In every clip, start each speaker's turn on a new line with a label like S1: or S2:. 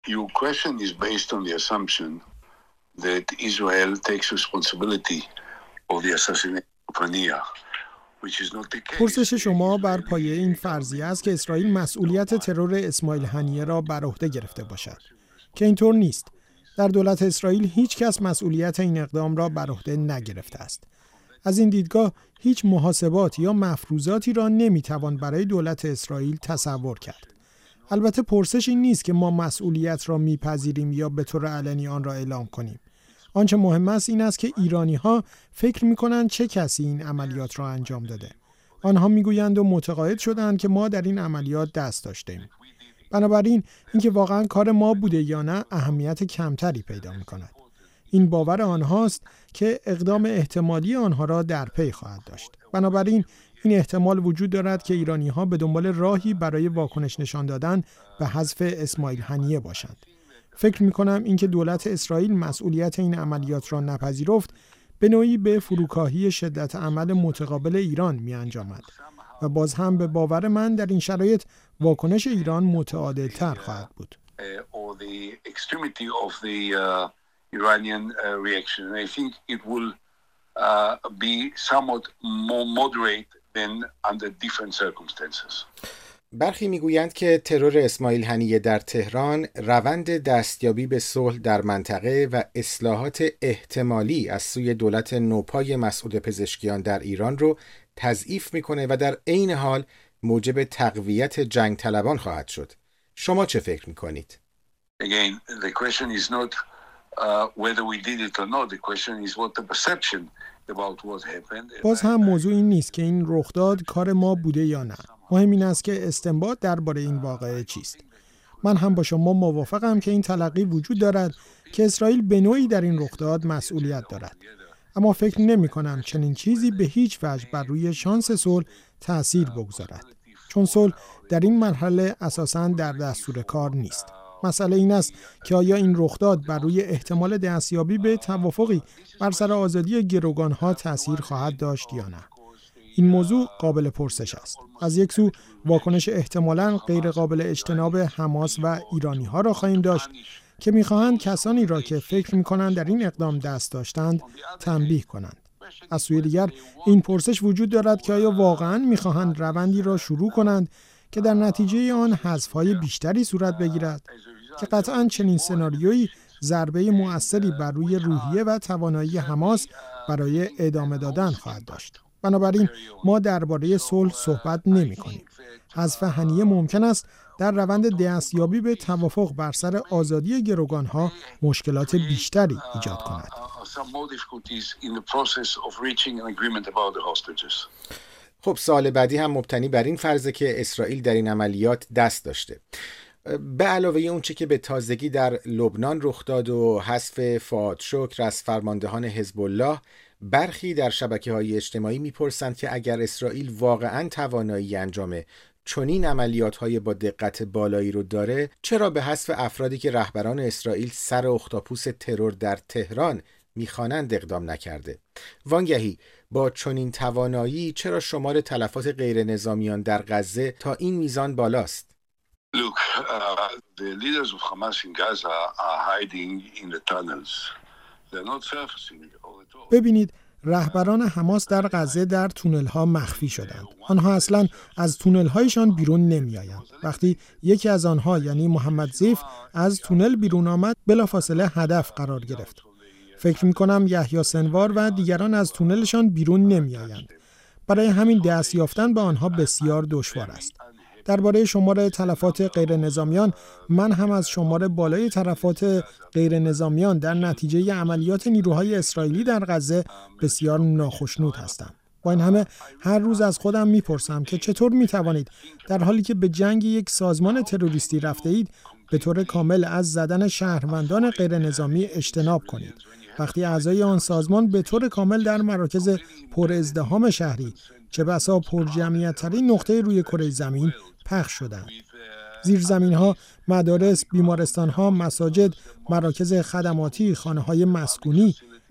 S1: Your question is based on the assumption that Israel takes responsibility of the assassination of Haniya, which is not the case.
S2: پرسش شما بر پایه این فرضیه است که اسرائیل مسئولیت ترور اسماعیل هنیه را بر عهده گرفته باشد که اینطور نیست. در دولت اسرائیل هیچ کس مسئولیت این اقدام را بر عهده نگرفته است. از این دیدگاه هیچ محاسبات یا مفروضاتی را نمیتوان برای دولت اسرائیل تصور کرد. البته پرسش این نیست که ما مسئولیت را میپذیریم یا به طور علنی آن را اعلام کنیم. آنچه مهم است این است که ایرانی‌ها فکر می‌کنند چه کسی این عملیات را انجام داده. آنها می‌گویند و معتقد شدند که ما در این عملیات دست داشتیم. بنابراین اینکه واقعاً کار ما بوده یا نه اهمیت کمتری پیدا می‌کند. این باور آنهاست که اقدام احتمالی آنها را در پی خواهد داشت. بنابراین این احتمال وجود دارد که ایرانی‌ها به دنبال راهی برای واکنش نشان دادن به حذف اسماعیل هنیه باشند. فکر می‌کنم اینکه دولت اسرائیل مسئولیت این عملیات را نپذیرفت به نوعی به فروکاهی شدت عمل متقابل ایران می‌انجامد و باز هم به باور من در این شرایط واکنش ایران متعادل‌تر خواهد بود.
S1: Iranian reaction. And I think it will be somewhat more moderate than under different circumstances.
S3: برخی میگویند که ترور اسماعیل هنیه در تهران روند دستیابی به صلح در منطقه و اصلاحات احتمالی از سوی دولت نوپای مسعود پزشکیان در ایران رو تضعیف میکنه و در عین حال موجب تقویت جنگ طلبان خواهد شد. شما چه فکر میکنید؟
S1: Again, the question is not whether we did it or not. The question is what the perception about what happened.
S2: باز هم موضوع این نیست که این رخ داد کار ما بوده یا نه. مهم این است که استنباط درباره این واقعه چیست. من هم با شما موافقم که این تلقی وجود دارد که اسرائیل به نوعی در این رخ داد مسئولیت دارد. اما فکر نمی کنم چنین چیزی به هیچ وجه بر روی شانس صلح تأثیر بگذارد. چون صلح در این مرحله اساساً در دستور کار نیست. مسئله این است که آیا این رخداد بر روی احتمال دستیابی به توافقی بر سر آزادی گروگانها تأثیر خواهد داشت یا نه. این موضوع قابل پرسش است. از یک سو واکنش احتمالاً غیر قابل اجتناب حماس و ایرانی‌ها را خواهیم داشت که می‌خواهند کسانی را که فکر می‌کنند در این اقدام دست داشتند تنبیه کنند. از سوی دیگر این پرسش وجود دارد که آیا واقعاً می‌خواهند روندی را شروع کنند که در نتیجه آن حذف‌های بیشتری صورت بگیرد که قطعاً چنین سناریویی ضربه مؤثری بر روی روحیه و توانایی حماس برای ادامه دادن خواهد داشت. بنابراین ما درباره صلح صحبت نمی‌کنیم. حذف هنیه ممکن است در روند دستیابی به توافق بر سر آزادی گروگانها مشکلات بیشتری ایجاد کند.
S3: خب سوال بعدی هم مبتنی بر این فرضه که اسرائیل در این عملیات دست داشته. به علاوه اون چه که به تازگی در لبنان رخ داد و حذف فؤاد شکر از فرماندهان حزب الله، برخی در شبکه‌های اجتماعی میپرسند که اگر اسرائیل واقعاً توانایی انجام چنین عملیات‌های با دقت بالایی رو داره، چرا به حذف افرادی که رهبران اسرائیل سر اختاپوس ترور در تهران میخوانند اقدام نکرده؟ وانگهی با چنین توانایی چرا شمار تلفات غیر نظامیان در غزه تا این میزان بالاست؟
S1: Look, the leaders of Hamas in Gaza are hiding in the tunnels. They're not surfacing at all.
S2: ببینید رهبران حماس در غزه در تونل‌ها مخفی شدند. آنها اصلاً از تونل‌هایشان بیرون نمی‌آیند. وقتی یکی از آنها یعنی محمد زیف از تونل بیرون آمد بلافاصله هدف قرار گرفت. فکر می‌کنم یحیی سنوار و دیگران از تونلشان بیرون نمی‌آیند. برای همین دست یافتن به آنها بسیار دشوار است. درباره شمار تلفات غیر نظامیان، من هم از شمار بالای تلفات غیر نظامیان در نتیجه عملیات نیروهای اسرائیلی در غزه بسیار ناخشنود هستم. با این همه هر روز از خودم میپرسم که چطور میتوانید در حالی که به جنگ یک سازمان تروریستی رفته اید به طور کامل از زدن شهروندان غیر نظامی اجتناب کنید وقتی اعضای آن سازمان به طور کامل در مراکز پر ازدحام شهری چه بسا پرجمعیت‌ترین نقطه روی کره زمین پخش شدند. زیرزمین‌ها، مدارس، بیمارستان‌ها، مساجد، مراکز خدماتی، خانه‌های مسکونی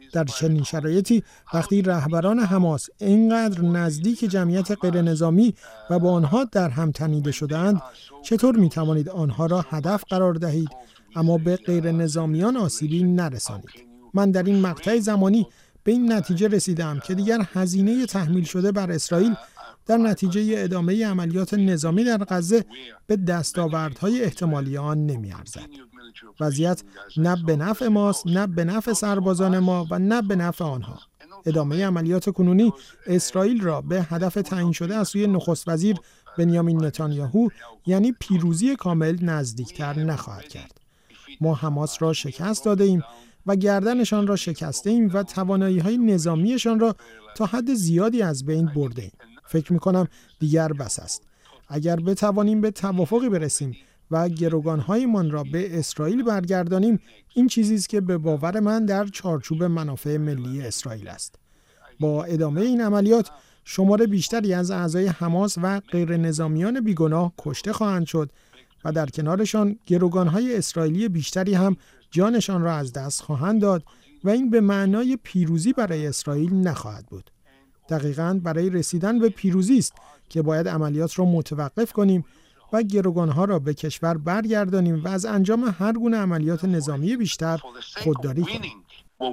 S2: در چنین شرایطی وقتی رهبران حماس اینقدر نزدیک جمعیت غیر نظامی و با آنها در هم تنیده شده‌اند، چطور می توانید آنها را هدف قرار دهید اما به غیر نظامیان آسیبی نرسانید؟ من در این مقطع زمانی به این نتیجه رسیدم که دیگر هزینه تحمیل شده بر اسرائیل در نتیجه ادامه عملیات نظامی در غزه به دستاوردهای احتمالی آن نمی‌ارزد. وضعیت نه به نفع ماست، نه به نفع سربازان ما و نه به نفع آنها. ادامه عملیات کنونی اسرائیل را به هدف تعیین شده از سوی نخست وزیر بنیامین نتانیاهو یعنی پیروزی کامل نزدیکتر نخواهد کرد. ما حماس را شکست داده ایم و گردنشان را شکسته ایم و توانایی‌های نظامیشان را تا حد زیادی از بین برده ایم. فکر می‌کنم دیگر بس است. اگر بتوانیم به توافقی برسیم و گروگان‌هایمان را به اسرائیل برگردانیم، این چیزی است که به باور من در چارچوب منافع ملی اسرائیل است. با ادامه این عملیات شمار بیشتری از اعضای حماس و غیر نظامیان بیگناه کشته خواهند شد و در کنارشان گروگان‌های اسرائیلی بیشتری هم جانشان را از دست خواهند داد و این به معنای پیروزی برای اسرائیل نخواهد بود. دقیقاً برای رسیدن به پیروزی است که باید عملیات را متوقف کنیم و گروگان‌ها را به کشور برگردانیم و از انجام هر گونه عملیات نظامی بیشتر خودداری کنیم.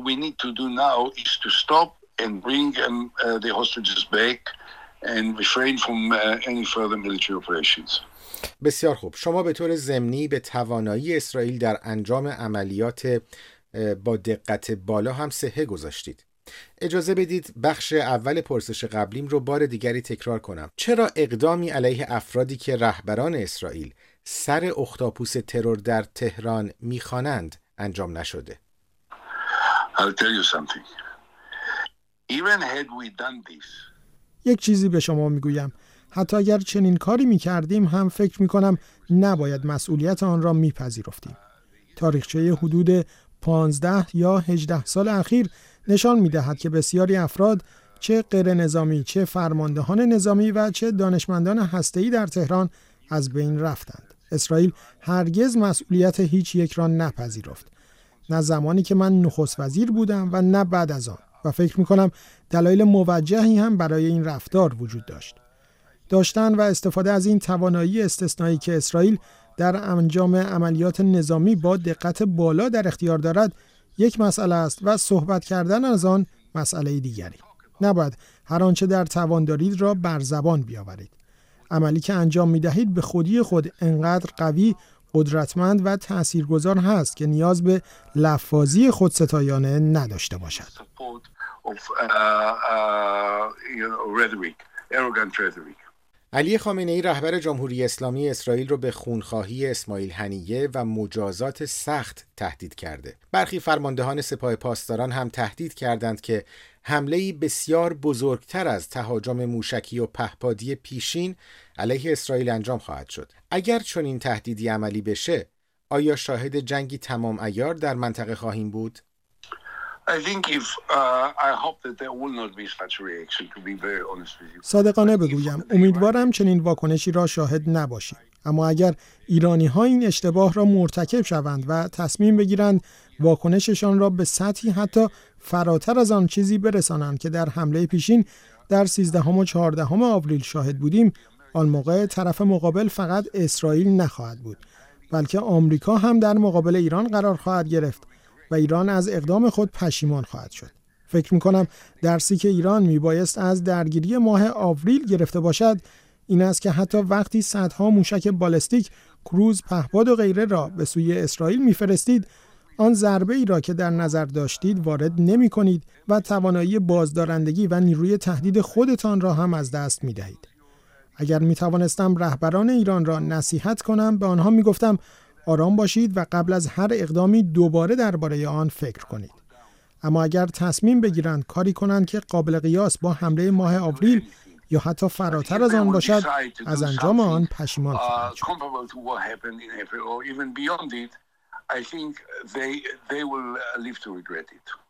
S3: بسیار خوب. شما به طور ضمنی به توانایی اسرائیل در انجام عملیات با دقت بالا هم صحه گذاشتید. اجازه بدید بخش اول پرسش قبلیم رو بار دیگری تکرار کنم. چرا اقدامی علیه افرادی که رهبران اسرائیل سر اختاپوس ترور در تهران می‌خوانند انجام نشده؟
S2: یک چیزی به شما میگویم. حتی اگر چنین کاری می‌کردیم هم فکر می‌کنم نباید مسئولیت آن را می‌پذیرفتیم. تاریخچه حدود 15 یا 18 سال اخیر نشان می‌دهد که بسیاری افراد چه غیر نظامی، چه فرماندهان نظامی و چه دانشمندان هسته‌ای در تهران از بین رفتند. اسرائیل هرگز مسئولیت هیچ یک را نپذیرفت. نه زمانی که من نخست وزیر بودم و نه بعد از آن. و فکر می‌کنم دلایل موجهی هم برای این رفتار وجود داشتن و استفاده از این توانایی استثنایی که اسرائیل در انجام عملیات نظامی با دقت بالا در اختیار دارد یک مسئله است و صحبت کردن از آن مسئله دیگری. نباید هر آنچه در توان دارید را بر زبان بیاورید. عملی که انجام می‌دهید به خودی خود انقدر قوی، قدرتمند و تاثیرگذار هست که نیاز به لفاظی خودستایانه نداشته باشد.
S3: علی خامنه‌ای رهبر جمهوری اسلامی اسرائیل رو به خونخواهی اسماعیل هنیه و مجازات سخت تهدید کرده. برخی فرماندهان سپاه پاسداران هم تهدید کردند که حمله‌ای بسیار بزرگتر از تهاجم موشکی و پهپادی پیشین علیه اسرائیل انجام خواهد شد. اگر چنین تهدیدی عملی بشه، آیا شاهد جنگی تمام عیار در منطقه خواهیم بود؟
S2: صادقانه بگویم امیدوارم چنین واکنشی را شاهد نباشیم. اما اگر ایرانی‌ها این اشتباه را مرتکب شوند و تصمیم بگیرند واکنششان را به سطحی حتی فراتر از آن چیزی برسانند که در حمله پیشین در 13 و 14 آوریل شاهد بودیم، آن موقع طرف مقابل فقط اسرائیل نخواهد بود، بلکه آمریکا هم در مقابل ایران قرار خواهد گرفت و ایران از اقدام خود پشیمان خواهد شد. فکر می‌کنم درسی که ایران میبایست از درگیری ماه آوریل گرفته باشد این است که حتی وقتی صدها موشک بالستیک، کروز، پهپاد و غیره را به سوی اسرائیل میفرستید، آن ضربه ای را که در نظر داشتید وارد نمی کنید و توانایی بازدارندگی و نیروی تهدید خودتان را هم از دست می دهید. اگر می توانستم رهبران ایران را نصیحت کنم، به آنها می گفتم آرام باشید و قبل از هر اقدامی دوباره درباره آن فکر کنید. اما اگر تصمیم بگیرند کاری کنند که قابل قیاس با حمله ماه آوریل یا حتی فراتر از آن باشد، از انجام آن پشیمان خواهند شد.
S1: I think they will live to regret it.